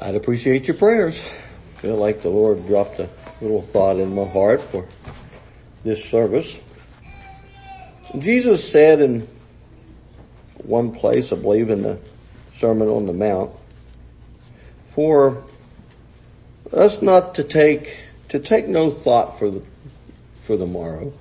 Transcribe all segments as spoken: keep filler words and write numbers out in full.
I'd appreciate your prayers. I feel like the Lord dropped a little thought in my heart for this service. Jesus said in one place, I believe in the Sermon on the Mount, for us not to take, to take no thought for the, for the morrow.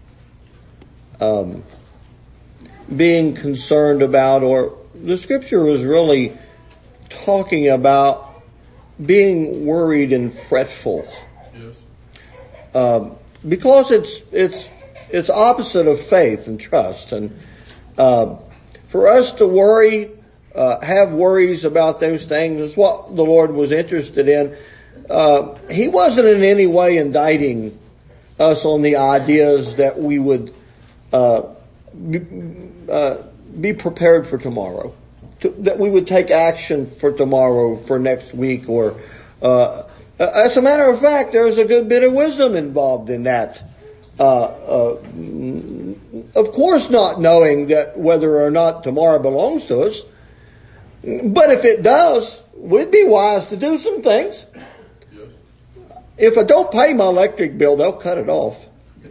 Um, being concerned about, or the scripture was really talking about being worried and fretful. Yes. Um, because it's, it's, it's opposite of faith and trust. And, uh, for us to worry, uh, have worries about those things is what the Lord was interested in. Uh, he wasn't in any way indicting us on the ideas that we would, uh, be, uh, be prepared for tomorrow. To, that we would take action for tomorrow, for next week, or, uh, as a matter of fact, there's a good bit of wisdom involved in that. Uh, uh, of course not knowing that whether or not tomorrow belongs to us. But if it does, we'd be wise to do some things. If I don't pay my electric bill, they'll cut it off.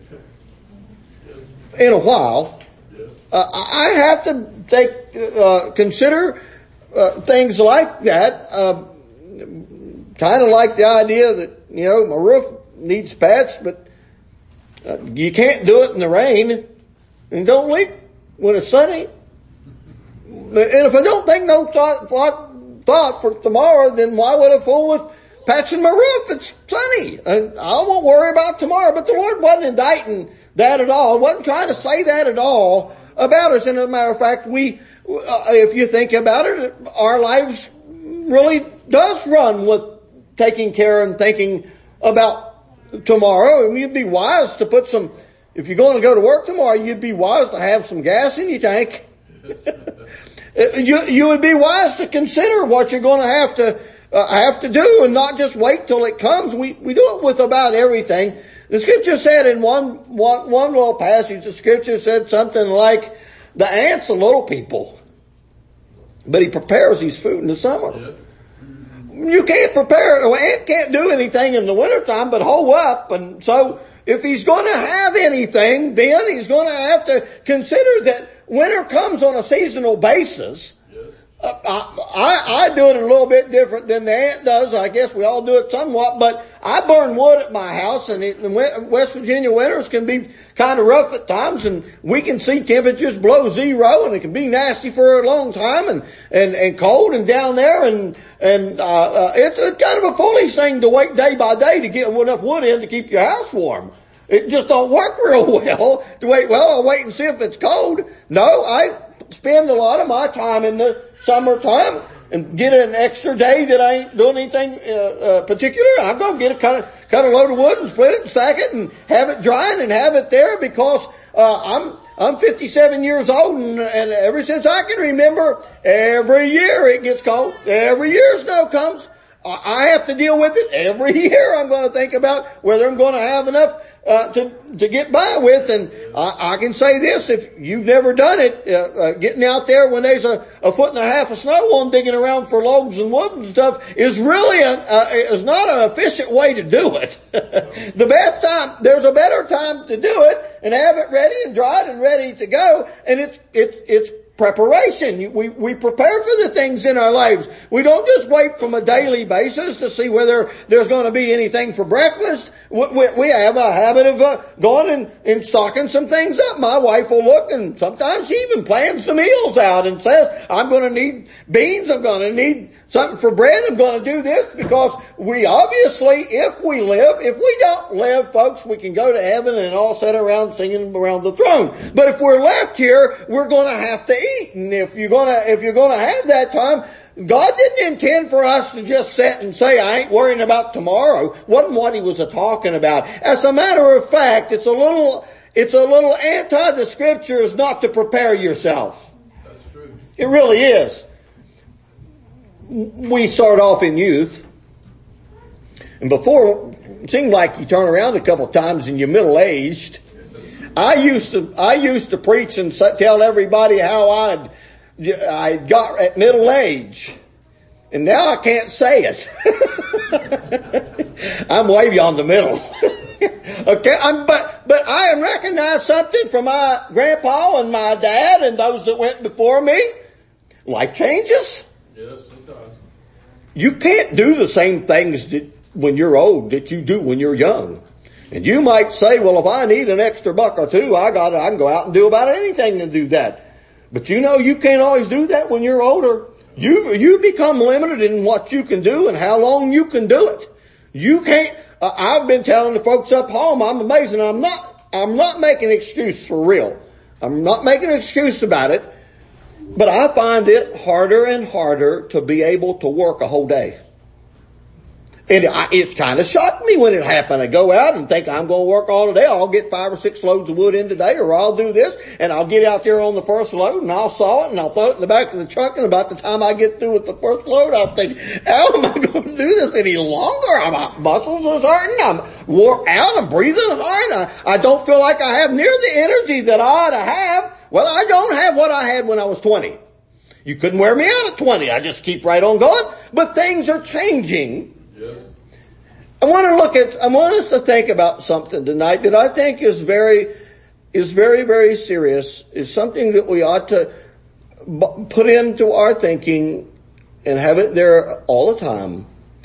In a while. Uh, I have to take, uh, consider, uh, things like that, uh, kind of like the idea that, you know, my roof needs patched, but uh, you can't do it in the rain, and don't leak when it's sunny. And if I don't think no thought, thought, thought for tomorrow, then why would I fool with patching my roof? It's sunny, and I won't worry about tomorrow. But the Lord wasn't indicting that at all. He wasn't trying to say that at all about us. And as a matter of fact, we, uh, if you think about it, our lives really does run with taking care and thinking about tomorrow. And you'd be wise to put some, if you're going to go to work tomorrow, you'd be wise to have some gas in your tank. you, you would be wise to consider what you're going to have to, uh, have to do and not just wait till it comes. We, we do it with about everything. The scripture said in one, one, one little passage, the scripture said something like, the ant's a little people, but he prepares his food in the summer. Yes. You can't prepare, an ant can't do anything in the wintertime but hole up. And so if he's going to have anything, then he's going to have to consider that winter comes on a seasonal basis. Uh, I, I do it a little bit different than the ant does. I guess we all do it somewhat, but I burn wood at my house, and it, West Virginia winters can be kind of rough at times, and we can see temperatures below zero, and it can be nasty for a long time, and, and, and cold and down there, and, and, uh, uh it's, it's kind of a foolish thing to wait day by day to get enough wood in to keep your house warm. It just don't work real well to wait, well, I'll wait and see if it's cold. No, I spend a lot of my time in the summertime and get an extra day that I ain't doing anything uh, uh, particular. I'm going to get a cut, of, cut a load of wood and split it and stack it and have it drying and have it there because uh, I'm I'm fifty-seven years old, and, and ever since I can remember, every year it gets cold. Every year snow comes. I have to deal with it every year. I'm going to think about whether I'm going to have enough Uh, to, to get by with. And I, I can say this, if you've never done it, uh, uh, getting out there when there's a, a foot and a half of snow on, digging around for logs and wood and stuff is really a, uh, is not an efficient way to do it. The best time, there's a better time to do it and have it ready and dried and ready to go. And it's, it's, it's preparation. We, we prepare for the things in our lives. We don't just wait from a daily basis to see whether there's going to be anything for breakfast. We, we, we have a habit of uh, going and, and stocking some things up. My wife will look, and sometimes she even plans the meals out and says, I'm going to need beans, I'm going to need something for bread, I'm going to do this, because we obviously, if we live, if we don't live, folks, we can go to heaven and all sit around singing around the throne. But if we're left here, we're going to have to eat. And if you're going to, if you're going to have that time, God didn't intend for us to just sit and say, I ain't worrying about tomorrow. Wasn't what he was talking about. As a matter of fact, it's a little, it's a little anti the scriptures not to prepare yourself. That's true. It really is. We start off in youth, and before, it seemed like you turn around a couple of times and you're middle-aged. I used to, I used to preach and tell everybody how I'd, I got at middle age. And now I can't say it. I'm way beyond the middle. Okay, I'm, but, but I recognize something from my grandpa and my dad and those that went before me. Life changes. Yes, it does. You can't do the same things that when you're old that you do when you're young. And you might say, well, if I need an extra buck or two, I got I can go out and do about anything to do that. But you know, you can't always do that when you're older. You, you become limited in what you can do and how long you can do it. You can't, uh, I've been telling the folks up home, I'm amazed, and I'm not, I'm not making an excuse for real. I'm not making an excuse about it, but I find it harder and harder to be able to work a whole day. And I, it's kind of shocked me when it happened. I go out and think I'm going to work all day. I'll get five or six loads of wood in today, or I'll do this, and I'll get out there on the first load and I'll saw it and I'll throw it in the back of the truck, and about the time I get through with the first load, I'll think, how am I going to do this any longer? My muscles are hurting. I'm wore out. I'm breathing hard. I, I don't feel like I have near the energy that I ought to have. Well, I don't have what I had when I was twenty. You couldn't wear me out at twenty. I just keep right on going. But things are changing. Yes. I want to look at, I want us to think about something tonight that I think is very, is very, very serious, is something that we ought to b- put into our thinking and have it there all the time,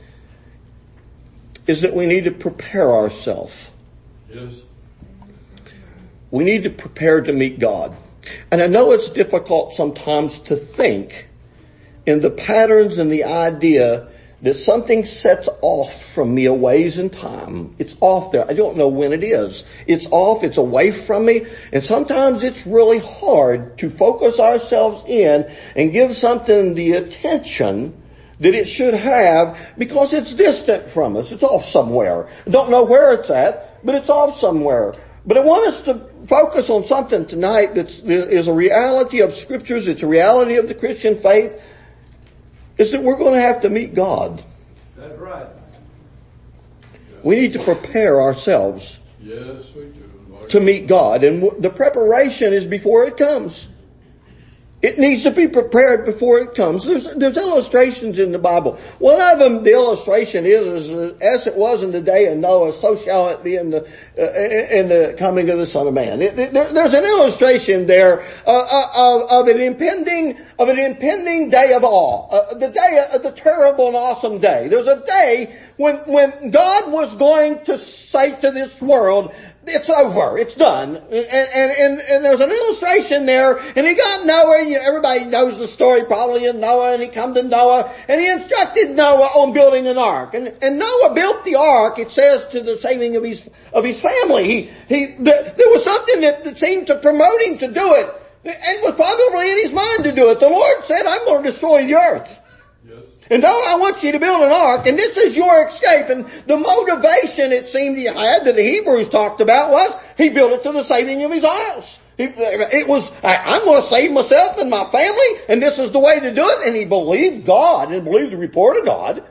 is that we need to prepare ourselves. Yes. We need to prepare to meet God. And I know it's difficult sometimes to think in the patterns and the idea that something sets off from me a ways in time. It's off there. I don't know when it is. It's off. It's away from me. And sometimes it's really hard to focus ourselves in and give something the attention that it should have because it's distant from us. It's off somewhere. I don't know where it's at, but it's off somewhere. But I want us to focus on something tonight that's, that is a reality of scriptures. It's a reality of the Christian faith. Is that we're going to have to meet God. That's right. We need to prepare ourselves. Yes, we do, Lord. To meet God. And the preparation is before it comes. It needs to be prepared before it comes. There's, there's illustrations in the Bible. One of them, the illustration is, is as it was in the day of Noah, so shall it be in the uh, in the coming of the Son of Man. It, it, there, there's an illustration there uh, of, of an impending of an impending day of awe, uh, the day of the terrible and awesome day. There's a day when when God was going to say to this world, it's over. It's done. And, and, and, and there's an illustration there. And he got Noah, and everybody knows the story probably of Noah, and he come to Noah, and he instructed Noah on building an ark. And, and Noah built the ark, it says, to the saving of his, of his family. He, he, the, there was something that, that seemed to promote him to do it, and was probably in his mind to do it. The Lord said, I'm going to destroy the earth. And now I want you to build an ark, and this is your escape. And the motivation it seemed he had that the Hebrews talked about was he built it to the saving of his house. It was, I'm going to save myself and my family, and this is the way to do it. And he believed God and believed the report of God.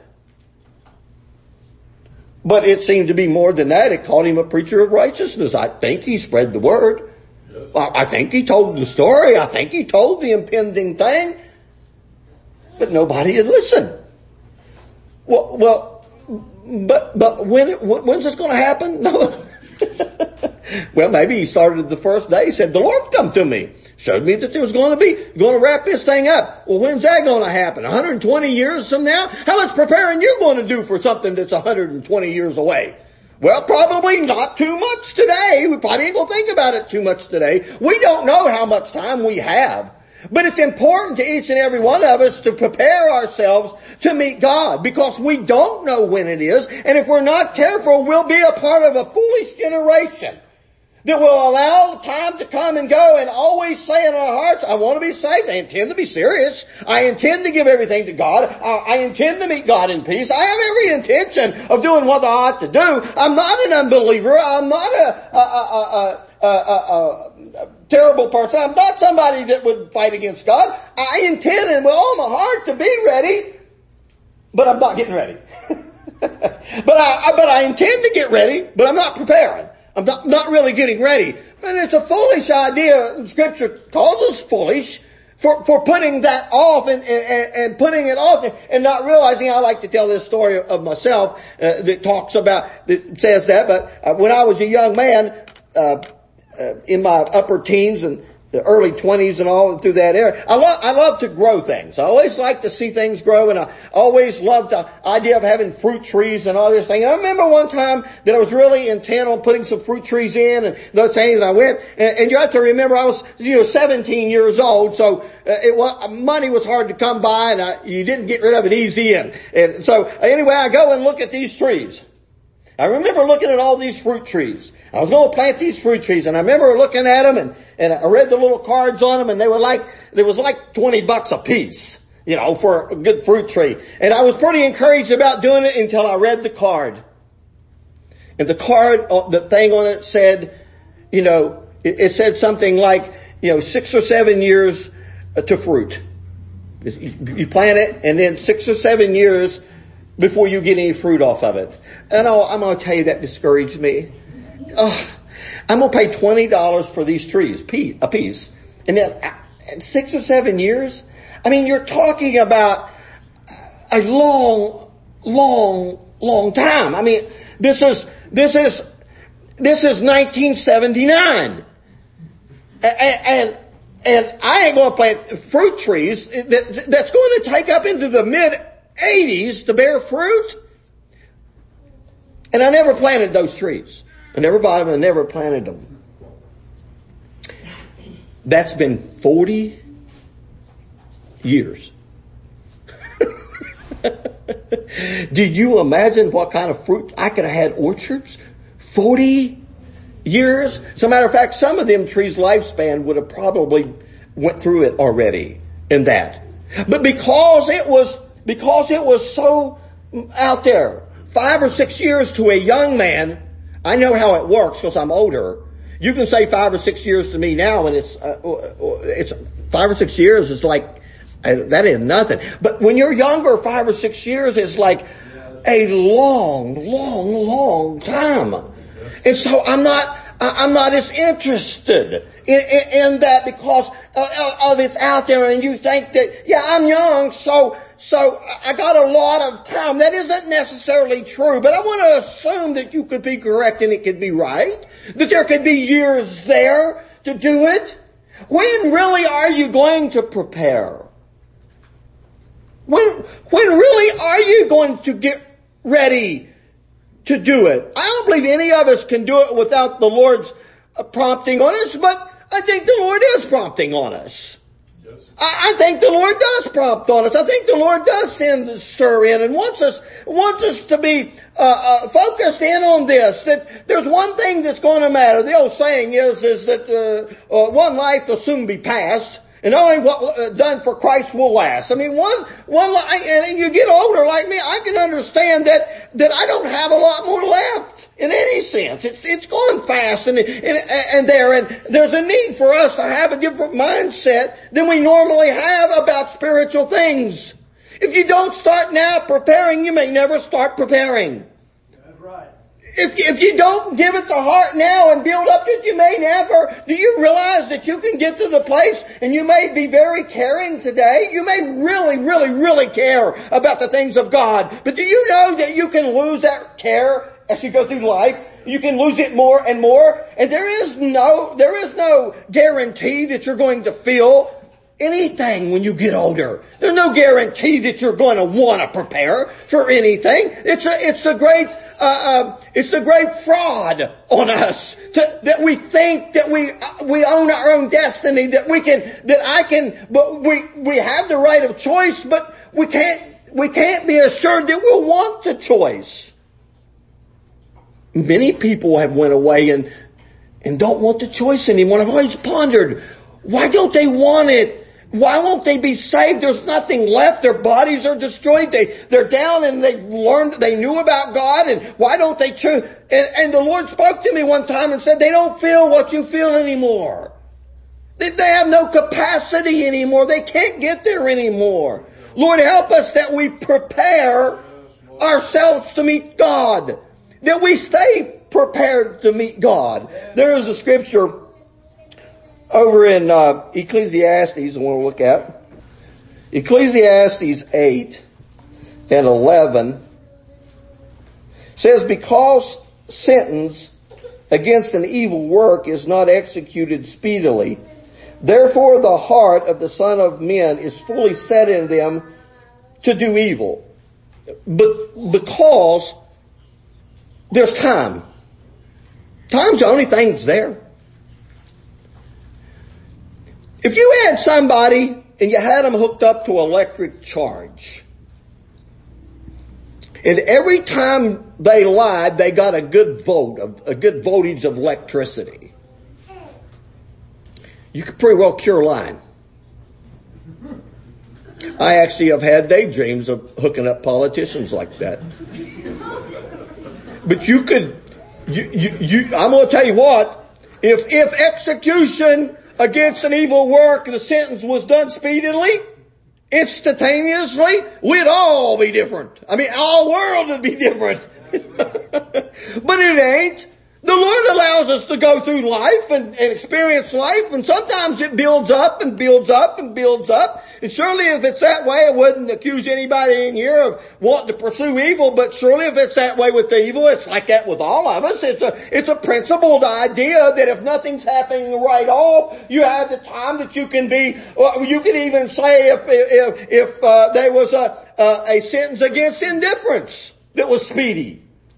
But it seemed to be more than that. It called him a preacher of righteousness. I think he spread the word. I think he told the story. I think he told the impending thing. But nobody had listened. Well, well, but, but when, it, when's this going to happen? No. Well, maybe he started the first day. He said, the Lord come to me. Showed me that there was going to be, going to wrap this thing up. Well, when's that going to happen? one hundred twenty years from now? How much preparing you going to do for something that's one hundred twenty years away? Well, probably not too much today. We probably ain't going to think about it too much today. We don't know how much time we have. But it's important to each and every one of us to prepare ourselves to meet God, because we don't know when it is. And if we're not careful, we'll be a part of a foolish generation that will allow time to come and go and always say in our hearts, I want to be saved. I intend to be serious. I intend to give everything to God. I, I intend to meet God in peace. I have every intention of doing what I ought to do. I'm not an unbeliever. I'm not a, a, a, a, a, a, a terrible person. I'm not somebody that would fight against God. I intend and with all my heart to be ready, but I'm not getting ready. but I, but I intend to get ready, but I'm not preparing. I'm not, not really getting ready. And it's a foolish idea. Scripture calls us foolish for, for putting that off and, and, and putting it off and not realizing. I like to tell this story of myself uh, that talks about, that says that, but uh, when I was a young man, uh, uh, in my upper teens and the early twenties and all through that area, I love, I love to grow things. I always like to see things grow, and I always loved the idea of having fruit trees and all this thing. And I remember one time that I was really intent on putting some fruit trees in and those things, and I went, and, and you have to remember I was, you know, seventeen years old, so uh, it was, money was hard to come by, and I, you didn't get rid of it easy. And, and so anyway, I go and look at these trees. I remember looking at all these fruit trees. I was going to plant these fruit trees, and I remember looking at them, and, and I read the little cards on them, and they were like, there was like twenty bucks a piece, you know, for a good fruit tree. And I was pretty encouraged about doing it until I read the card. And the card, the thing on it said, you know, it, it said something like, you know, six or seven years to fruit. You plant it, and then six or seven years before you get any fruit off of it. And oh, I'm going to tell you, that discouraged me. Oh, I'm going to pay twenty dollars for these trees, a piece. And then six or seven years? I mean, you're talking about a long, long, long time. I mean, this is, this is, this is nineteen seventy-nine. And, and, and I ain't going to plant fruit trees that, that's going to take up into the mid eighties to bear fruit. And I never planted those trees. I never bought them. I never planted them. That's been forty years. Did you imagine what kind of fruit? I could have had orchards. forty years. As a matter of fact, some of them trees' lifespan would have probably went through it already in that. But because it was Because it was so out there, five or six years to a young man, I know how it works because I'm older. You can say five or six years to me now, and it's uh, it's five or six years is like uh, that is nothing. But when you're younger, five or six years is like a long, long, long time. And so I'm not I'm not as interested in, in, in that because of, of it's out there, and you think that yeah, I'm young, so. So I got a lot of time. That isn't necessarily true, but I want to assume that you could be correct and it could be right. That there could be years there to do it. When really are you going to prepare? When, when really are you going to get ready to do it? I don't believe any of us can do it without the Lord's prompting on us, but I think the Lord is prompting on us. I think the Lord does prompt on us. I think the Lord does send the stir in and wants us, wants us to be, uh, uh, focused in on this, that there's one thing that's going to matter. The old saying is, is that, uh, uh one life will soon be passed, and only what uh, done for Christ will last. I mean, one, one, and, and you get older like me, I can understand that, that I don't have a lot more left. In any sense, it's it's going fast and, and and there, and there's a need for us to have a different mindset than we normally have about spiritual things. If you don't start now preparing, you may never start preparing. That's right. If if you don't give it the heart now and build up it, you may never. Do you realize that you can get to the place and you may be very caring today? You may really, really, really care about the things of God, but do you know that you can lose that care? As you go through life, you can lose it more and more. And there is no, there is no guarantee that you're going to feel anything when you get older. There's no guarantee that you're going to want to prepare for anything. It's a, it's the great, uh, uh, it's the great fraud on us to, that we think that we, uh, we own our own destiny, that we can, that I can, but we, we have the right of choice, but we can't, we can't be assured that we'll want the choice. Many people have went away and, and don't want the choice anymore. I've always pondered, why don't they want it? Why won't they be saved? There's nothing left. Their bodies are destroyed. They, they're down and they've learned, they knew about God, and why don't they choose? And, and the Lord spoke to me one time and said, they don't feel what you feel anymore. They, they have no capacity anymore. They can't get there anymore. Lord, help us that we prepare ourselves to meet God. That we stay prepared to meet God. There is a scripture over in uh, Ecclesiastes, I want to look at. Ecclesiastes eight and eleven says, because sentence against an evil work is not executed speedily, therefore the heart of the Son of Men is fully set in them to do evil. But because there's time. Time's the only thing that's there. If you had somebody and you had them hooked up to electric charge, and every time they lied, they got a good volt, of a good voltage of electricity, you could pretty well cure lying. I actually have had daydreams of hooking up politicians like that. But you could, you, you, you, I'm going to tell you what, if, if execution against an evil work, the sentence was done speedily, instantaneously, we'd all be different. I mean, our world would be different. But it ain't. The Lord allows us to go through life and, and experience life, and sometimes it builds up and builds up and builds up. And surely if it's that way, I wouldn't accuse anybody in here of wanting to pursue evil, but surely if it's that way with the evil, it's like that with all of us. It's a, it's a principled idea that if nothing's happening right off, you have the time that you can be, well, you could even say if, if, if uh, there was a, a, a sentence against indifference that was speedy.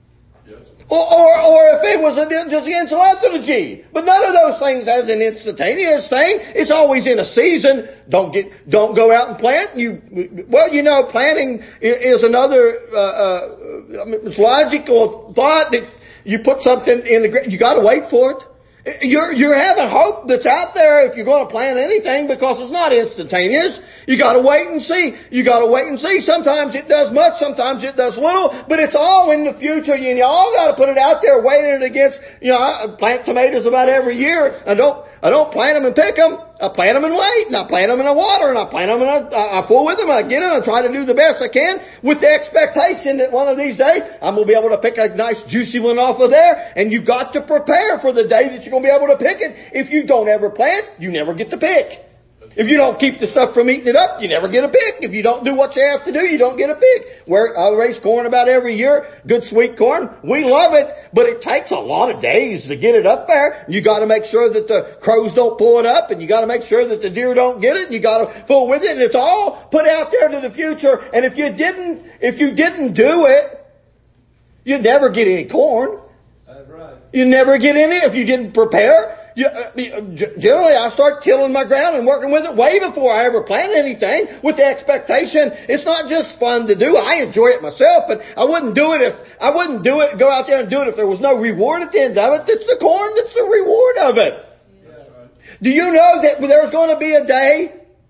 Or, or, or if it was a, just against lethargy. But none of those things has an instantaneous thing. It's always in a season. Don't get, don't go out and plant. You, well, you know, planting is another, uh, uh, I mean, it's logical thought that you put something in the ground. You gotta wait for it. You're, you're having hope that's out there if you're going to plant anything, because it's not instantaneous. You gotta wait and see. You gotta wait and see. Sometimes it does much, sometimes it does little, but it's all in the future. You all gotta put it out there, weighing it against, you know, I plant tomatoes about every year. I don't, I don't plant them and pick them. I plant them and wait, and I plant them and I water, and I plant them and I, I fool with them, and I get them, and I try to do the best I can with the expectation that one of these days I'm going to be able to pick a nice juicy one off of there. And you got to prepare for the day that you're going to be able to pick it. If you don't ever plant, you never get to pick. If you don't keep the stuff from eating it up, you never get a pick. If you don't do what you have to do, you don't get a pick. Where I raise corn about every year, good sweet corn. We love it, but it takes a lot of days to get it up there. You got to make sure that the crows don't pull it up, and you got to make sure that the deer don't get it, and you got to fool with it, and it's all put out there to the future. And if you didn't, if you didn't do it, you'd never get any corn. That's right. You'd never get any if you didn't prepare. You, uh, generally, I start tilling my ground and working with it way before I ever plant anything, with the expectation it's not just fun to do. I enjoy it myself, but I wouldn't do it if I wouldn't do it. Go out there and do it if there was no reward at the end of it. It's the corn that's the reward of it. That's right. Do you know that there's going to be a day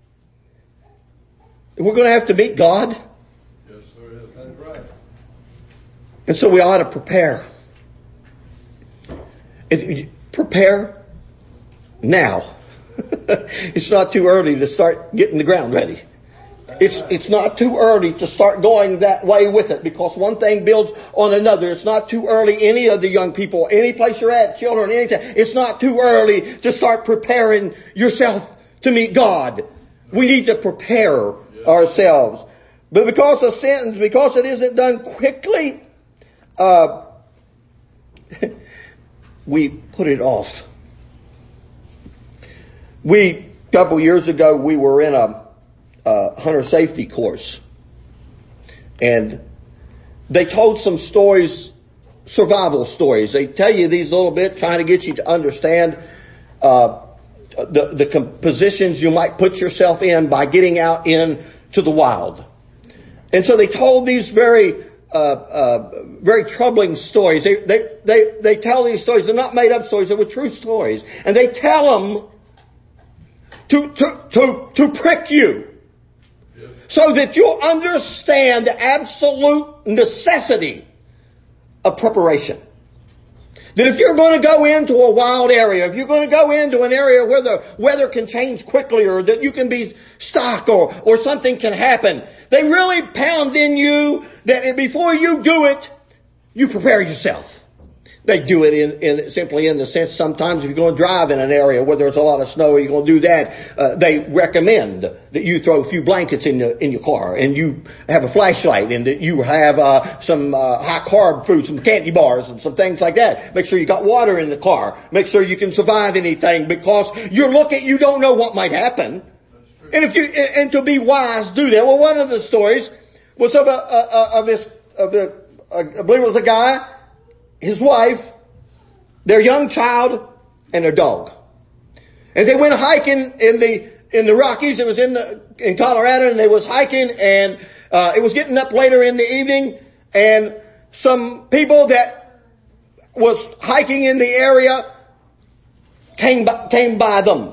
that we're going to have to meet God? Yes, sir. That's right. And so we ought to prepare. It, prepare. Now. It's not too early to start getting the ground ready. It's, it's not too early to start going that way with it, because one thing builds on another. It's not too early, any of the young people, any place you're at, children, anything. It's not too early to start preparing yourself to meet God. We need to prepare ourselves. But because of sentence, because it isn't done quickly, uh, we put it off. We, a couple years ago, we were in a, a hunter safety course. And they told some stories, survival stories. They tell you these a little bit, trying to get you to understand uh the, the com- positions you might put yourself in by getting out into the wild. And so they told these very uh uh very troubling stories. They, they, they, they tell these stories. They're not made up stories. They were true stories. And they tell them to, to, to, to prick you. So that you'll understand the absolute necessity of preparation. That if you're going to go into a wild area, if you're going to go into an area where the weather can change quickly, or that you can be stuck, or, or something can happen, they really pound in you that before you do it, you prepare yourself. They do it in, in simply in the sense sometimes if you're going to drive in an area where there's a lot of snow, you're going to do that. Uh, they recommend that you throw a few blankets in your in your car, and you have a flashlight, and that you have uh, some uh, high carb food, some candy bars, and some things like that. Make sure you got water in the car. Make sure you can survive anything, because you're looking, you don't know what might happen. That's true. And if you and to be wise, do that. Well, one of the stories was of a, a, a of this of the I believe it was a guy, his wife, their young child, and their dog. And they went hiking in the, in the Rockies. It was in the, in Colorado, and they was hiking, and, uh, it was getting up later in the evening, and some people that was hiking in the area came by, came by them.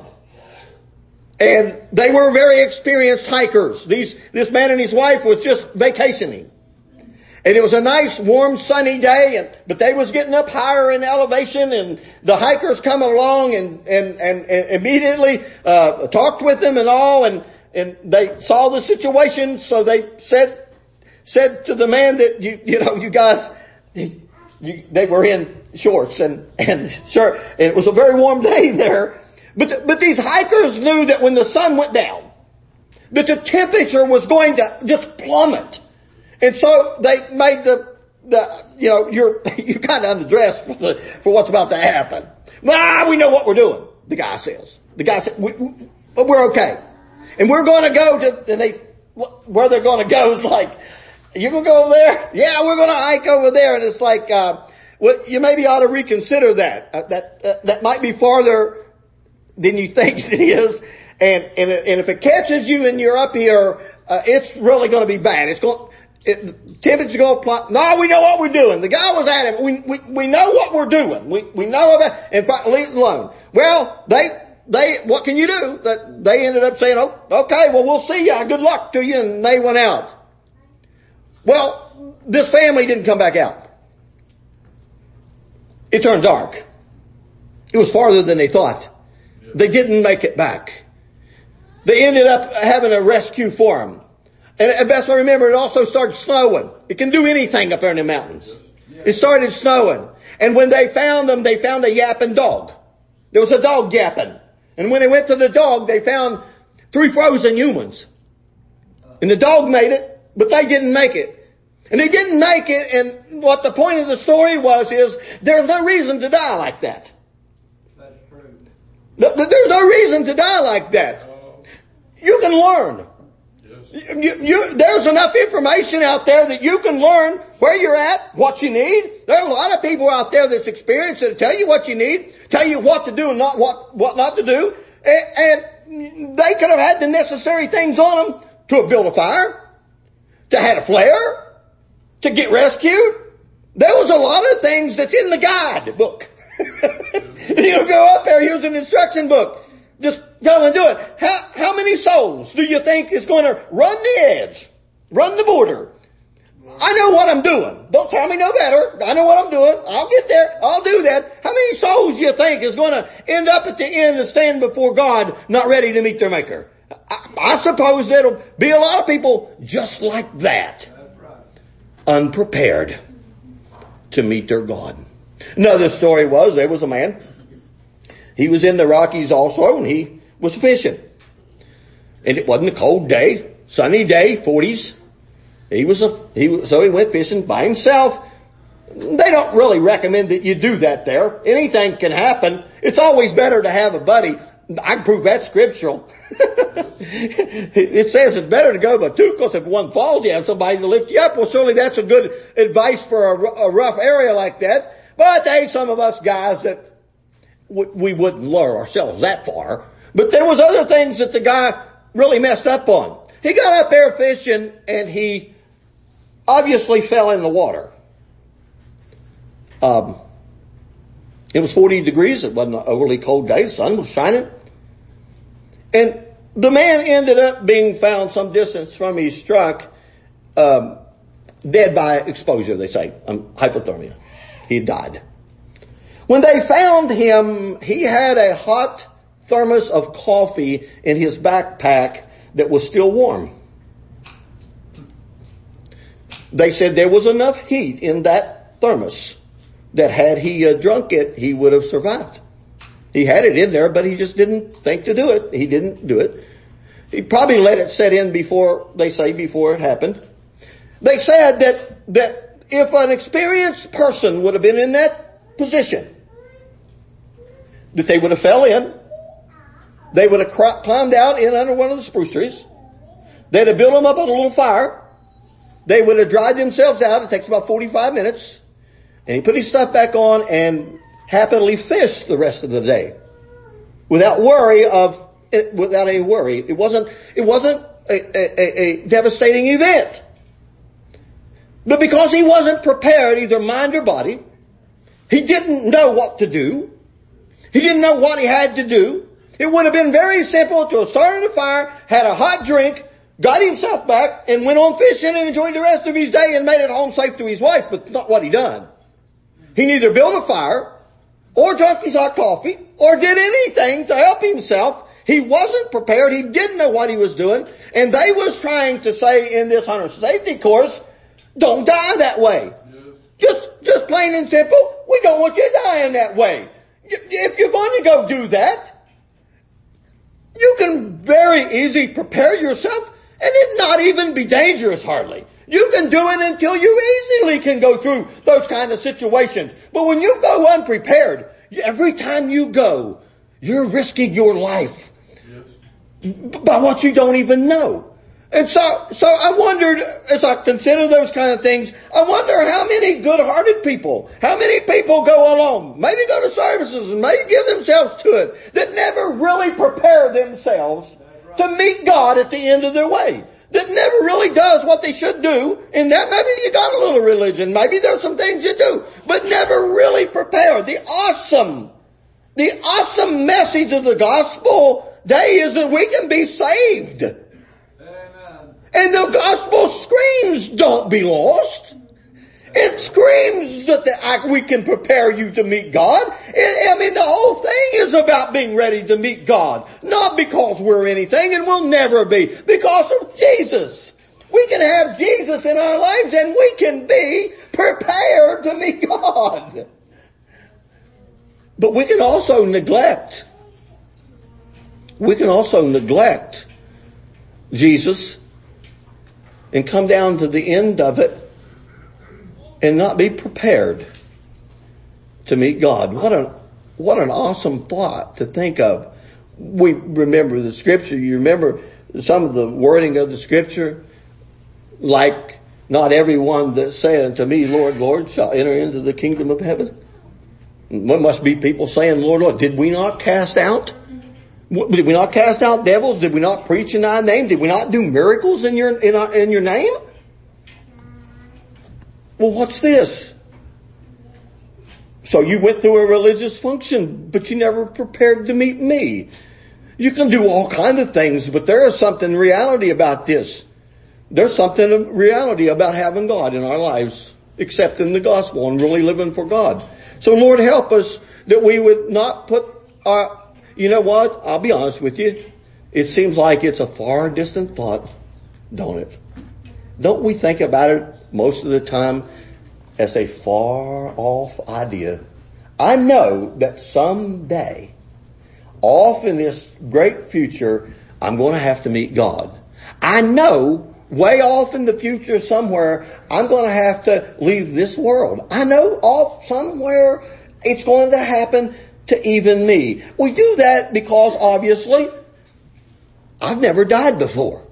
And they were very experienced hikers. These, this man and his wife was just vacationing. And it was a nice, warm, sunny day, and, but they was getting up higher in elevation, and the hikers come along and, and, and, and immediately, uh, talked with them and all, and, and they saw the situation, so they said, said to the man that you, you know, you guys, you, they were in shorts, and, and sure, and it was a very warm day there, but, but these hikers knew that when the sun went down, that the temperature was going to just plummet. And so they made the, the, you know, you're, you kind of underdressed for the, for what's about to happen. Ah, we know what we're doing, the guy says. The guy said, we, we, but we're okay. And we're going to go to, and they, where they're going to go is like, you going to go over there? Yeah, we're going to hike over there. And it's like, uh, well, you maybe ought to reconsider that. Uh, that, uh, that might be farther than you think it is. And, and, and if it catches you and you're up here, uh, it's really going to be bad. It's going, It, temperature's going to plummet. No, we know what we're doing. The guy was at it. We, we, we know what we're doing. We, we know about, in fact, leave it alone. Well, they, they, what can you do? That they ended up saying, oh, okay, well, we'll see ya. Good luck to you. And they went out. Well, this family didn't come back out. It turned dark. It was farther than they thought. They didn't make it back. They ended up having a rescue for them. And at best I remember, it also started snowing. It can do anything up there in the mountains. It started snowing. And when they found them, they found a yapping dog. There was a dog yapping. And when they went to the dog, they found three frozen humans. And the dog made it, but they didn't make it. And they didn't make it, and what the point of the story was is, there's no reason to die like that. That's true. There's no reason to die like that. You can learn. You, you, there's enough information out there that you can learn where you're at, what you need. There are a lot of people out there that's experienced that tell you what you need, tell you what to do and not what, what not to do. And, and they could have had the necessary things on them to have built a fire, to have a flare, to get rescued. There was a lot of things that's in the guide book. You don't go up there, here's an instruction book. Just go and do it. How, how many souls do you think is going to run the edge, run the border? I know what I'm doing. Don't tell me no better. I know what I'm doing. I'll get there. I'll do that. How many souls do you think is going to end up at the end and stand before God not ready to meet their Maker? I, I suppose there'll be a lot of people just like that. Unprepared to meet their God. Another story was, there was a man. He was in the Rockies also, and he was fishing. And it wasn't a cold day, sunny day, forties. He was a, he was, so he went fishing by himself. They don't really recommend that you do that there. Anything can happen. It's always better to have a buddy. I can prove that scriptural. It says it's better to go by two, because if one falls, you have somebody to lift you up. Well, surely that's a good advice for a, a rough area like that. But there some of us guys that w- we wouldn't lower ourselves that far. But there was other things that the guy really messed up on. He got up there fishing, and he obviously fell in the water. Um, it was forty degrees. It wasn't an overly cold day. The sun was shining. And the man ended up being found some distance from his truck, um, dead by exposure, they say, um, hypothermia. He had died. When they found him, he had a hot thermos of coffee in his backpack that was still warm. They said there was enough heat in that thermos that had he uh, drunk it, he would have survived. He had it in there, but he just didn't think to do it. He didn't do it. He probably let it set in before, they say, before it happened. They said that, that if an experienced person would have been in that position, that they would have fell in, they would have cr- climbed out in under one of the spruce trees, they'd have built them up a little fire, they would have dried themselves out, it takes about forty-five minutes, and he put his stuff back on and happily fished the rest of the day. Without worry of, without a worry. It wasn't, it wasn't a, a, a devastating event. But because he wasn't prepared, either mind or body, he didn't know what to do. He didn't know what he had to do. It would have been very simple to have started a fire, had a hot drink, got himself back, and went on fishing and enjoyed the rest of his day and made it home safe to his wife, but not what he done. He neither built a fire, or drank his hot coffee, or did anything to help himself. He wasn't prepared. He didn't know what he was doing. And they was trying to say in this hunter safety course, don't die that way. Yes. Just, just plain and simple, we don't want you dying that way. If you're going to go do that, you can very easily prepare yourself and it not even be dangerous hardly. You can do it until you easily can go through those kind of situations. But when you go unprepared, every time you go, you're risking your life. Yes. By what you don't even know. And so, so I wondered, as I consider those kind of things, I wonder how many good-hearted people, how many people go along, maybe go to services and maybe give themselves to it, that never really prepare themselves to meet God at the end of their way. That never really does what they should do. And that maybe you got a little religion. Maybe there's some things you do, but never really prepare. The awesome, the awesome message of the gospel day is that we can be saved. Amen. And the gospel screams, don't be lost. It screams that the, we can prepare you to meet God. It, I mean, the whole thing is about being ready to meet God. Not because we're anything, and we'll never be. Because of Jesus. We can have Jesus in our lives and we can be prepared to meet God. But we can also neglect. We can also neglect Jesus and come down to the end of it and not be prepared to meet God. What an, what an awesome thought to think of. We remember the scripture. You remember some of the wording of the scripture, like, not everyone that saith unto me, Lord, Lord, shall enter into the kingdom of heaven. What must be people saying, Lord, Lord, did we not cast out? Did we not cast out devils? Did we not preach in thy name? Did we not do miracles in your, in our, in your name? Well, what's this? So you went through a religious function, but you never prepared to meet me. You can do all kinds of things, but there is something reality about this. There's something of reality about having God in our lives, accepting the gospel and really living for God. So Lord, help us that we would not put our, you know what? I'll be honest with you. It seems like it's a far distant thought, don't it? Don't we think about it most of the time as a far off idea? I know that someday, off in this great future, I'm going to have to meet God. I know way off in the future somewhere, I'm going to have to leave this world. I know off somewhere it's going to happen to even me. We do that because obviously I've never died before.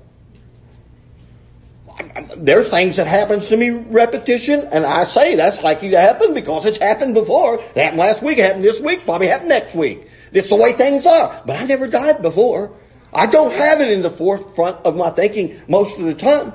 There's things that happens to me repetition, and I say that's likely to happen because it's happened before. It happened last week, it happened this week, probably happened next week. It's the way things are. But I never died before. I don't have it in the forefront of my thinking most of the time.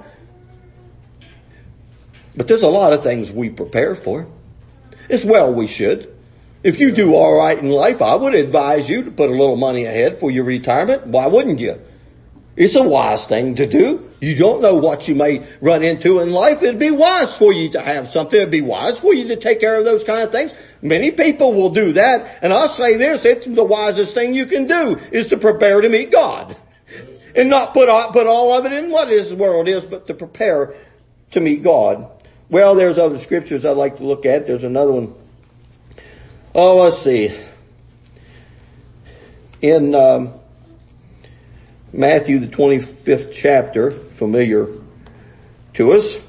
But there's a lot of things we prepare for. As well we should. If you do all right in life, I would advise you to put a little money ahead for your retirement. Why wouldn't you? It's a wise thing to do. You don't know what you may run into in life. It'd be wise for you to have something. It'd be wise for you to take care of those kind of things. Many people will do that. And I'll say this, it's the wisest thing you can do is to prepare to meet God. And not put all, put all of it in what this world is, but to prepare to meet God. Well, there's other scriptures I'd like to look at. There's another one Oh, let's see. In um, Matthew, the twenty-fifth chapter, familiar to us.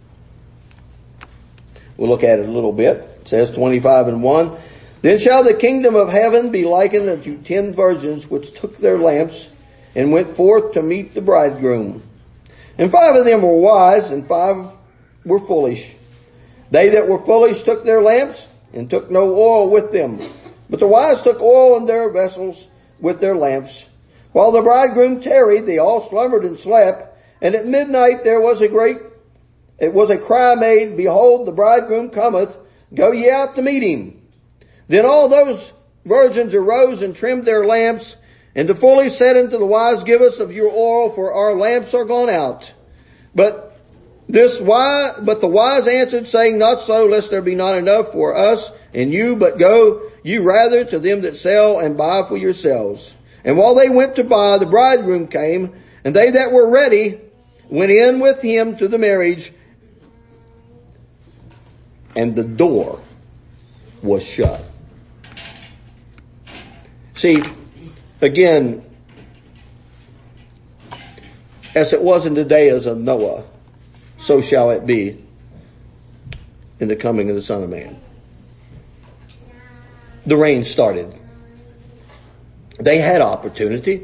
We'll look at it a little bit. It says twenty-five and one. Then shall the kingdom of heaven be likened unto ten virgins which took their lamps and went forth to meet the bridegroom. And five of them were wise and five were foolish. They that were foolish took their lamps and took no oil with them. But the wise took oil in their vessels with their lamps. While the bridegroom tarried, they all slumbered and slept. And at midnight there was a great, it was a cry made, Behold, the bridegroom cometh, go ye out to meet him. Then all those virgins arose and trimmed their lamps. And the foolish said unto the wise, Give us of your oil, for our lamps are gone out. But this wise, but the wise answered, saying, Not so, lest there be not enough for us and you, but go you rather to them that sell and buy for yourselves. And while they went to buy, the bridegroom came, and they that were ready went in with him to the marriage, and the door was shut. See, again, as it was in the days of Noah, so shall it be in the coming of the Son of Man. The rain started. They had opportunity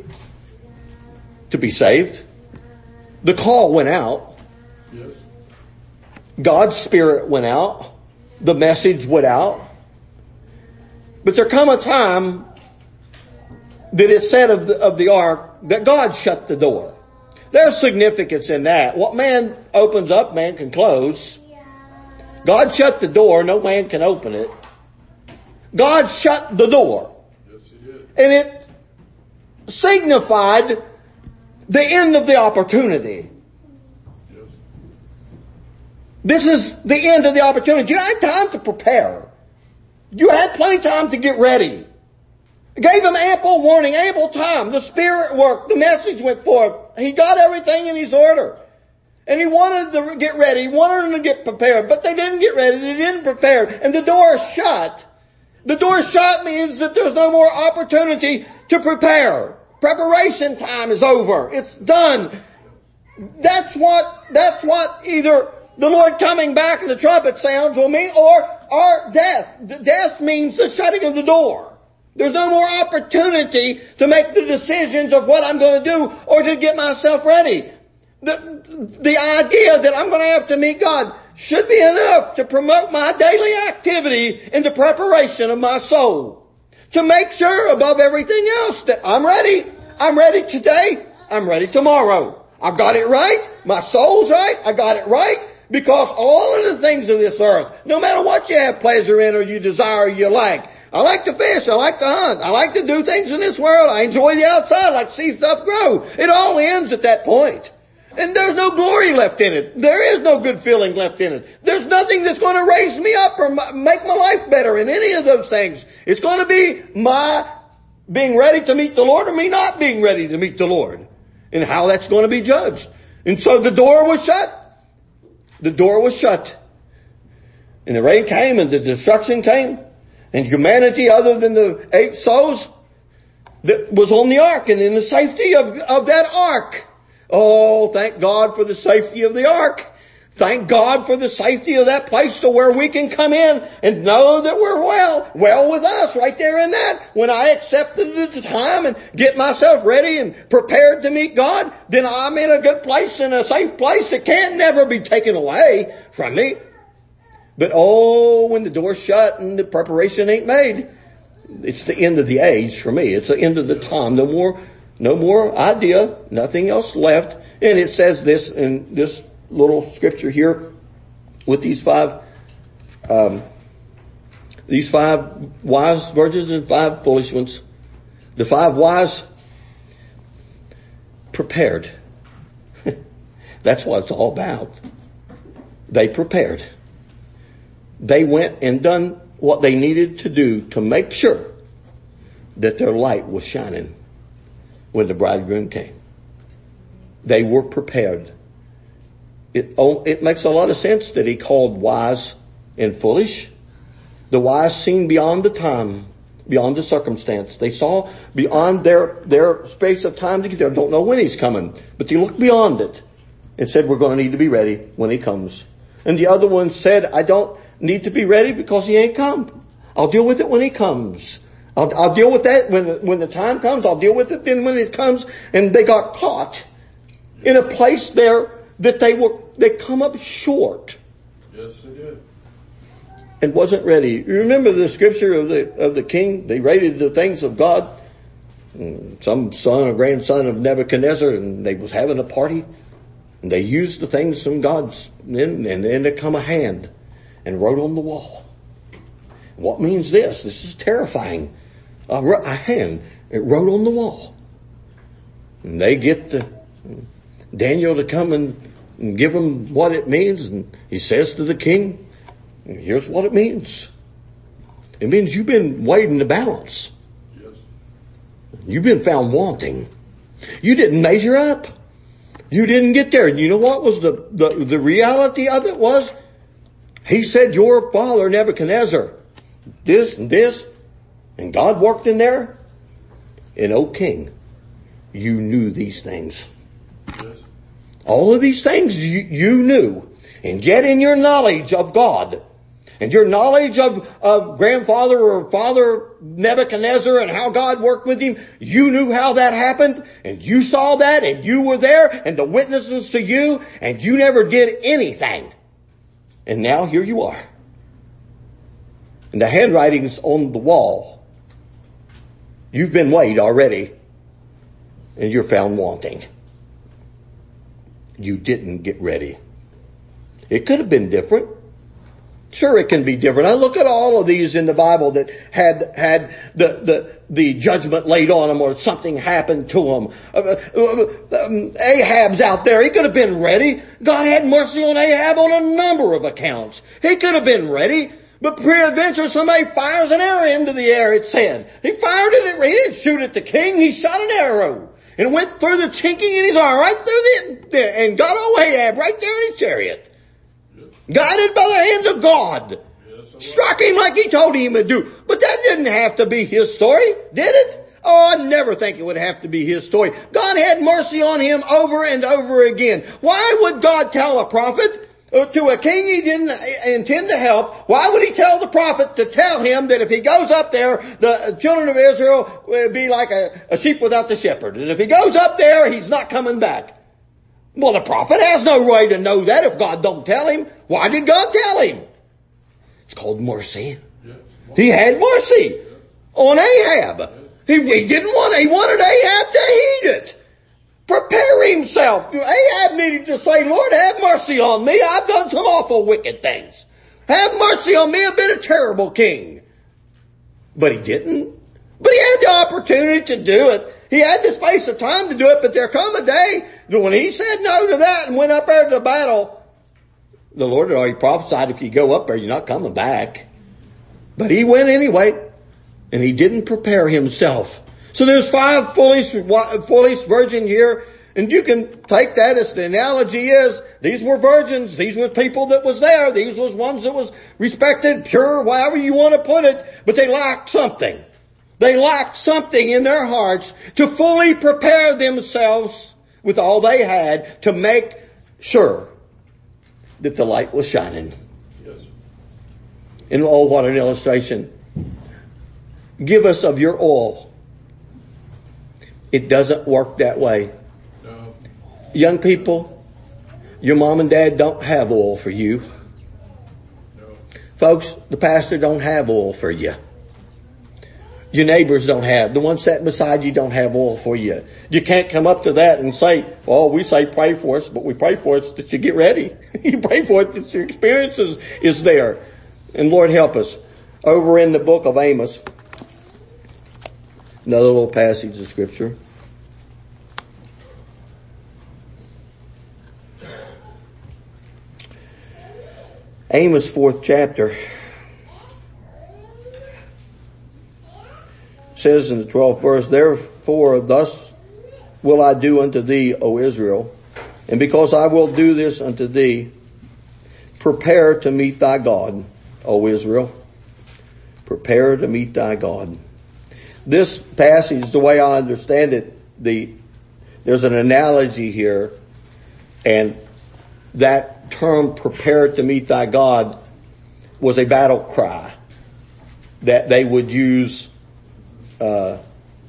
to be saved. The call went out. Yes. God's Spirit went out. The message went out. But there come a time that it said of the, of the ark that God shut the door. There's significance in that. What man opens up, man can close. God shut the door, no man can open it. God shut the door. Yes, he did. And it signified the end of the opportunity. Yes. This is the end of the opportunity. You had time to prepare. You had plenty of time to get ready. Gave him ample warning, ample time. The Spirit worked. The message went forth. He got everything in his order. And he wanted to get ready. He wanted them to get prepared. But they didn't get ready. They didn't prepare. And the door is shut. The door shut means that there's no more opportunity to prepare. Preparation time is over. It's done. That's what, that's what either the Lord coming back and the trumpet sounds will mean, or our death. The death means the shutting of the door. There's no more opportunity to make the decisions of what I'm going to do or to get myself ready. The, the idea that I'm going to have to meet God should be enough to promote my daily activity in the preparation of my soul. To make sure above everything else that I'm ready. I'm ready today. I'm ready tomorrow. I've got it right. My soul's right. I got it right. Because all of the things of this earth, no matter what you have pleasure in or you desire or you like, I like to fish. I like to hunt. I like to do things in this world. I enjoy the outside. I like to see stuff grow. It all ends at that point. And there's no glory left in it. There is no good feeling left in it. There's nothing that's going to raise me up or make my life better in any of those things. It's going to be my being ready to meet the Lord or me not being ready to meet the Lord. And how that's going to be judged. And so the door was shut. The door was shut. And the rain came and the destruction came. And humanity, other than the eight souls that was on the ark and in the safety of, of that ark. Oh, thank God for the safety of the ark. Thank God for the safety of that place to where we can come in and know that we're well, well with us right there in that. When I accepted it at the time and get myself ready and prepared to meet God, then I'm in a good place and a safe place that can never be taken away from me. But oh, when the door's shut and the preparation ain't made, it's the end of the age for me. It's the end of the time. No more, no more idea, nothing else left. And it says this in this little scripture here with these five, um, these five wise virgins and five foolish ones. The five wise prepared. That's what it's all about. They prepared. They went and done what they needed to do to make sure that their light was shining when the bridegroom came. They were prepared. It, oh, it makes a lot of sense that he called wise and foolish. The wise seen beyond the time, beyond the circumstance. They saw beyond their, their space of time to get there. Don't know when he's coming, but they looked beyond it and said, we're going to need to be ready when he comes. And the other one said, I don't need to be ready because he ain't come. I'll deal with it when he comes. I'll, I'll deal with that when, when the time comes. I'll deal with it then when it comes. And they got caught in a place there that they were, they come up short. Yes, they did. And wasn't ready. You remember the scripture of the, of the king? They raided the things of God. Some son or grandson of Nebuchadnezzar, and they was having a party. And they used the things from God's, and, and then there come a hand and wrote on the wall. What means this? This is terrifying. A, a hand, it wrote on the wall. And they get the, Daniel to come and, and give them what it means. And he says to the king, here's what it means. It means you've been weighed in the balance. Yes. You've been found wanting. You didn't measure up. You didn't get there. And you know what was the, the, the reality of it was? He said, your father Nebuchadnezzar, this and this, and God worked in there. And O king, you knew these things. Yes. All of these things you, you knew. And yet in your knowledge of God, and your knowledge of, of grandfather or father Nebuchadnezzar and how God worked with him, you knew how that happened, and you saw that, and you were there, and the witnesses to you, and you never did anything. And now here you are. And the handwriting's on the wall. You've been weighed already, and you're found wanting. You didn't get ready. It could have been different. Sure, it can be different. I look at all of these in the Bible that had had the the, the judgment laid on them, or something happened to them. Uh, um, Ahab's out there. He could have been ready. God had mercy on Ahab on a number of accounts. He could have been ready. But peradventure somebody fires an arrow into the air, it said. He fired it. He didn't shoot at the king. He shot an arrow. And it went through the chinking in his arm, right through the, and got old Ahab right there in his chariot. Guided by the hand of God. Yes, struck him like he told him to do. But that didn't have to be his story, did it? Oh, I never think it would have to be his story. God had mercy on him over and over again. Why would God tell a prophet to a king he didn't intend to help? Why would he tell the prophet to tell him that if he goes up there, the children of Israel will be like a, a sheep without the shepherd? And if he goes up there, he's not coming back. Well, the prophet has no way to know that if God don't tell him. Why did God tell him? It's called mercy. Yes. He had mercy yes. on Ahab. Yes. He, he didn't want, he wanted Ahab to heed it. Prepare himself. Ahab needed to say, Lord, have mercy on me. I've done some awful wicked things. Have mercy on me. I've been a terrible king. But he didn't. But he had the opportunity to do it. He had the space of time to do it, but there come a day when he said no to that and went up there to the battle. The Lord had already prophesied, if you go up there, you're not coming back. But he went anyway, and he didn't prepare himself. So there's five foolish, foolish virgins here, and you can take that as the analogy is, these were virgins, these were people that was there, these was ones that was respected, pure, however you want to put it, but they lacked something. They lacked something in their hearts to fully prepare themselves with all they had to make sure that the light was shining. Yes. And oh, what an illustration. Give us of your oil. It doesn't work that way. No. Young people, your mom and dad don't have oil for you. No. Folks, the pastor don't have oil for you. Your neighbors don't have. The one sitting beside you don't have oil for you. You can't come up to that and say, oh, we say pray for us, but we pray for us that you get ready. You pray for it that your experience is, is there. And Lord help us. Over in the book of Amos, another little passage of scripture. Amos fourth chapter. Says in the twelfth verse, therefore thus will I do unto thee, O Israel, and because I will do this unto thee, prepare to meet thy God, O Israel. Prepare to meet thy God. This passage, the way I understand it, the there's an analogy here, and that term, prepare to meet thy God, was a battle cry that they would use uh,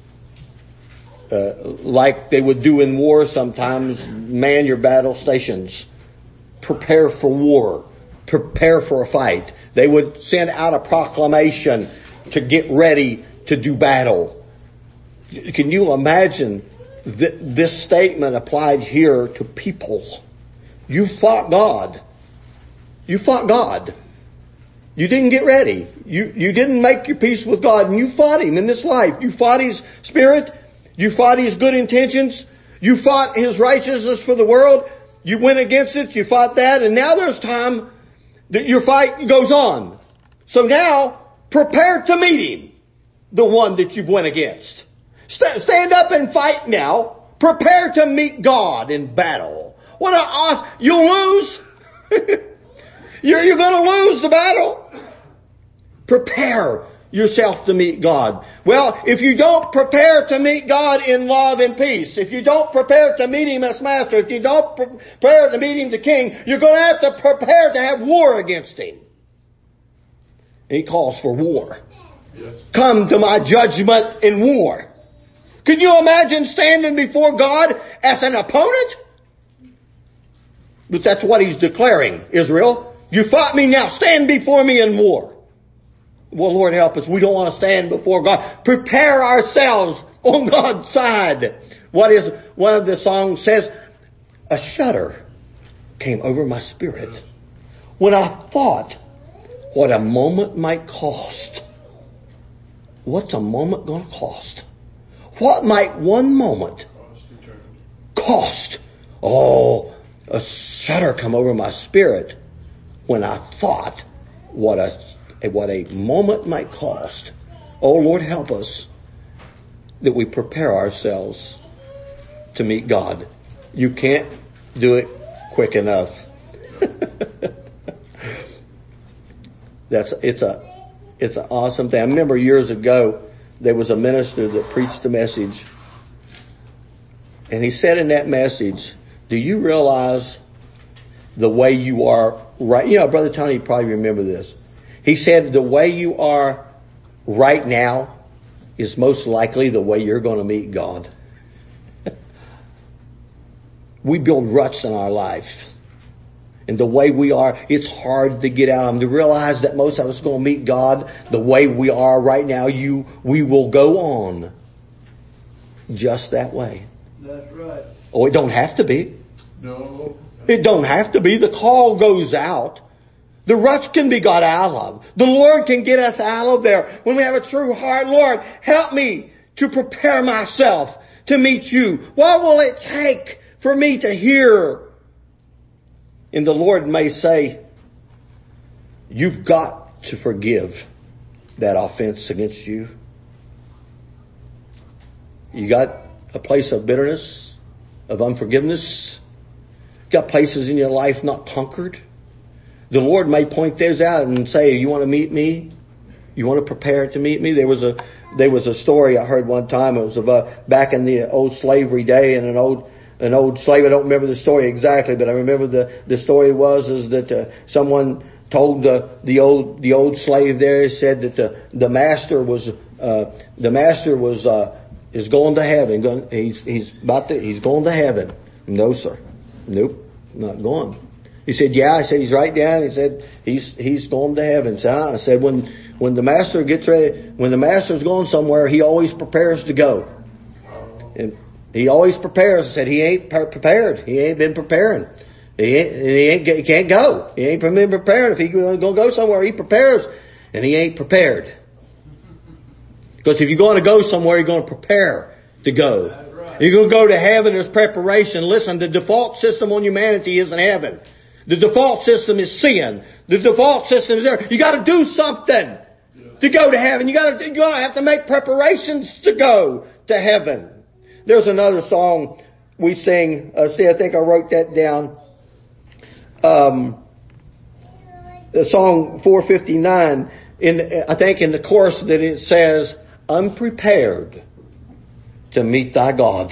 uh like they would do in war sometimes. Man your battle stations. Prepare for war. Prepare for a fight. They would send out a proclamation to get ready to do battle. Can you imagine th- this statement applied here to people? You fought God. You fought God. You didn't get ready. You, you didn't make your peace with God, and you fought Him in this life. You fought His Spirit. You fought His good intentions. You fought His righteousness for the world. You went against it. You fought that. And now there's time that your fight goes on. So now, prepare to meet Him, the one that you've went against. St- stand up and fight now. Prepare to meet God in battle. What an awesome, you'll lose. you're, you're gonna lose the battle. Prepare yourself to meet God. Well, if you don't prepare to meet God in love and peace, if you don't prepare to meet Him as Master, if you don't prepare to meet Him the King, you're going to have to prepare to have war against Him. He calls for war. Yes. Come to my judgment in war. Can you imagine standing before God as an opponent? But that's what He's declaring, Israel. You fought me, now stand before me in war. Well, Lord help us. We don't want to stand before God. Prepare ourselves on God's side. What is, one of the songs says, a shudder came over my spirit when I thought what a moment might cost. What's a moment going to cost? What might one moment cost? Oh, a shudder come over my spirit when I thought what a what a moment might cost. Oh, Lord, help us that we prepare ourselves to meet God. You can't do it quick enough. That's, it's a, it's an awesome thing. I remember years ago, there was a minister that preached a message, and he said in that message, do you realize the way you are right? You know, Brother Tony, you probably remember this. He said the way you are right now is most likely the way you're going to meet God. We build ruts in our life. And the way we are, it's hard to get out of them. To realize that most of us are going to meet God the way we are right now, you, we will go on just that way. That's right. Oh, it don't have to be. No. It don't have to be. The call goes out. The ruts can be got out of. The Lord can get us out of there when we have a true heart. Lord, help me to prepare myself to meet you. What will it take for me to hear? And the Lord may say, you've got to forgive that offense against you. You got a place of bitterness, of unforgiveness. You got places in your life not conquered. The Lord may point those out and say, you want to meet me? You want to prepare to meet me? There was a, there was a story I heard one time. It was about back in the old slavery day, and an old, an old slave. I don't remember the story exactly, but I remember the, the story was, is that, uh, someone told, uh, the old, the old slave there, said that the, the master was, uh, the master was, uh, is going to heaven. Going, he's, he's about to, he's going to heaven. No, sir. Nope. Not going. He said, yeah. I said, he's right down. He said, he's, he's going to heaven. So I said, when, when the master gets ready, when the master's going somewhere, he always prepares to go. And he always prepares. I said, he ain't prepared. He ain't been preparing. He ain't, he ain't, he can't go. He ain't been preparing. If he's going to go somewhere, he prepares, and he ain't prepared. Because if you're going to go somewhere, you're going to prepare to go. You're going to go to heaven, there's preparation. Listen, the default system on humanity isn't heaven. The default system is sin. The default system is there. You got to do something to go to heaven. You got to, you got to have to make preparations to go to heaven. There's another song we sing. Uh, see, I think I wrote that down. Um, the song four fifty-nine. in, I think in the chorus that it says, unprepared to meet thy God.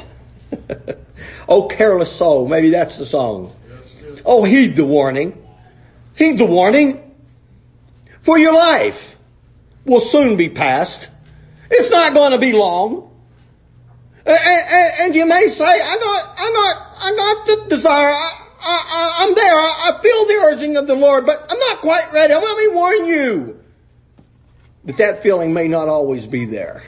Oh, careless soul. Maybe that's the song. Oh, heed the warning. Heed the warning. For your life will soon be past. It's not going to be long. And, and, and you may say, I'm not, I'm not, I'm not the desire. I, I, I'm there. I, I feel the urging of the Lord, but I'm not quite ready. Let me warn you that that feeling may not always be there.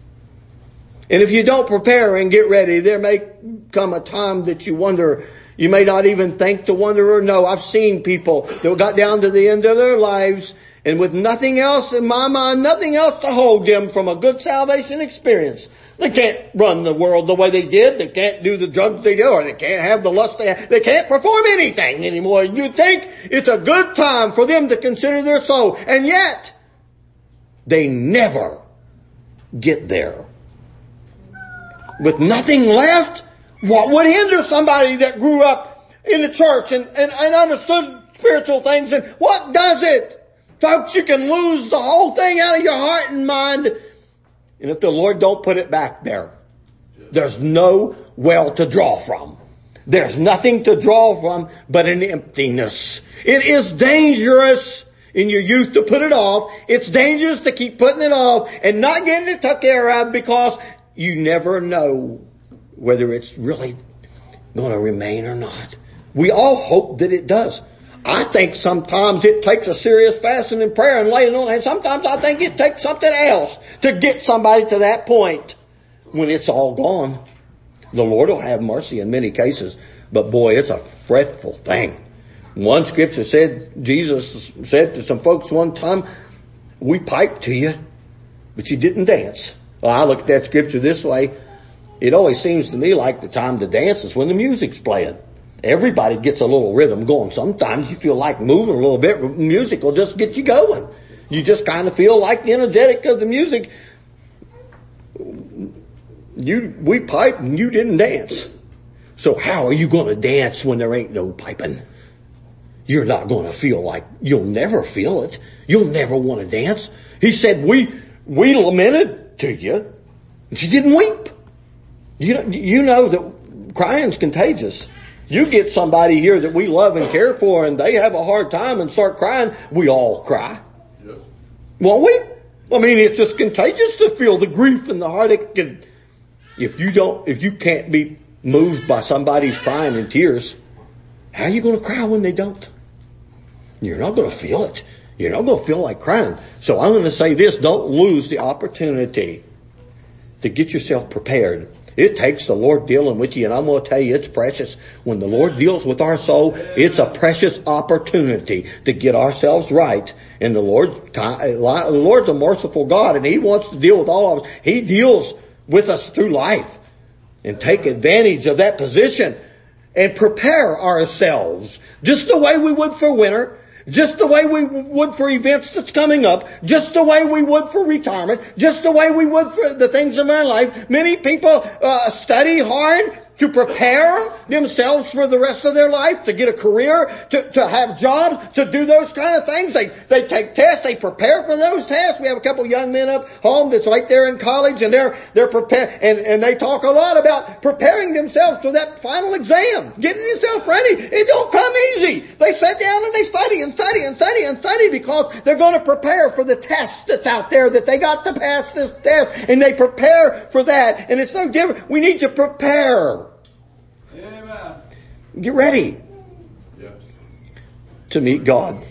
And if you don't prepare and get ready, there may come a time that you wonder, you may not even think to wonder or know. I've seen people that got down to the end of their lives and with nothing else in my mind, nothing else to hold them from a good salvation experience. They can't run the world the way they did. They can't do the drugs they do, or they can't have the lust they have. They can't perform anything anymore. You think it's a good time for them to consider their soul. And yet, they never get there. With nothing left, what would hinder somebody that grew up in the church and, and, and understood spiritual things? And what does it? Folks, you can lose the whole thing out of your heart and mind. And if the Lord don't put it back there, there's no well to draw from. There's nothing to draw from but an emptiness. It is dangerous in your youth to put it off. It's dangerous to keep putting it off and not getting it took care of, because you never know whether it's really going to remain or not. We all hope that it does. I think sometimes it takes a serious fasting and prayer and laying on, and sometimes I think it takes something else to get somebody to that point when it's all gone. The Lord will have mercy in many cases, but boy, it's a fretful thing. One scripture said, Jesus said to some folks one time, we piped to you, but you didn't dance. Well, I look at that scripture this way. It always seems to me like the time to dance is when the music's playing. Everybody gets a little rhythm going. Sometimes you feel like moving a little bit. Music will just get you going. You just kind of feel like the energetic of the music. You, we piped and you didn't dance. So how are you going to dance when there ain't no piping? You're not going to feel like, you'll never feel it. You'll never want to dance. He said, we, we lamented to you, and she didn't weep. You know, you know that crying's contagious. You get somebody here that we love and care for, and they have a hard time and start crying, we all cry. Yes. Won't we? I mean, it's just contagious to feel the grief and the heartache. And if you don't, if you can't be moved by somebody's crying and tears, how are you going to cry when they don't? You're not going to feel it. You're not going to feel like crying. So I'm going to say this, don't lose the opportunity to get yourself prepared. It takes the Lord dealing with you, and I'm going to tell you, it's precious. When the Lord deals with our soul, it's a precious opportunity to get ourselves right. And the Lord, the Lord's a merciful God, and He wants to deal with all of us. He deals with us through life. And take advantage of that position and prepare ourselves just the way we would for winter. Just the way we would for events that's coming up. Just the way we would for retirement. Just the way we would for the things of our life. Many people uh, study hard to prepare themselves for the rest of their life, to get a career, to, to have jobs, to do those kind of things. They, they take tests, they prepare for those tests. We have a couple of young men up home that's right there in college, and they're, they're prepared, and, and they talk a lot about preparing themselves for that final exam, getting themselves ready. It don't come easy. They sit down and they study and study and study and study because they're going to prepare for the test that's out there that they got to pass this test, and they prepare for that. And it's no different. We need to prepare. Amen. Get ready Yes. to meet God.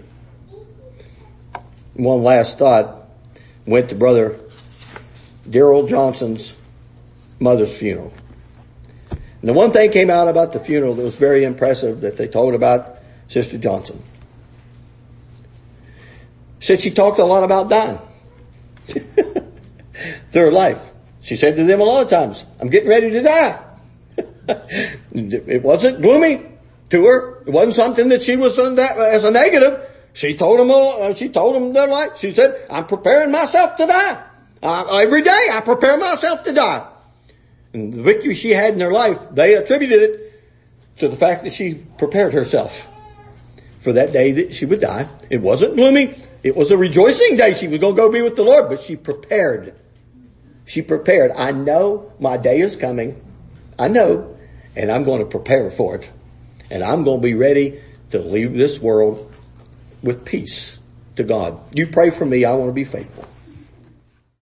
One last thought. Went to Brother Darrell Johnson's mother's funeral. And the one thing came out about the funeral that was very impressive that they told about Sister Johnson. Said she talked a lot about dying. Through her life. She said to them a lot of times, I'm getting ready to die. It wasn't gloomy to her. It wasn't something that she was as a negative. She told them, she told them their life. She said, I'm preparing myself to die. Uh, every day I prepare myself to die. And the victory she had in her life, they attributed it to the fact that she prepared herself for that day that she would die. It wasn't gloomy. It was a rejoicing day. She was going to go be with the Lord, but she prepared. She prepared. I know my day is coming. I know. And I'm going to prepare for it. And I'm going to be ready to leave this world with peace to God. You pray for me. I want to be faithful.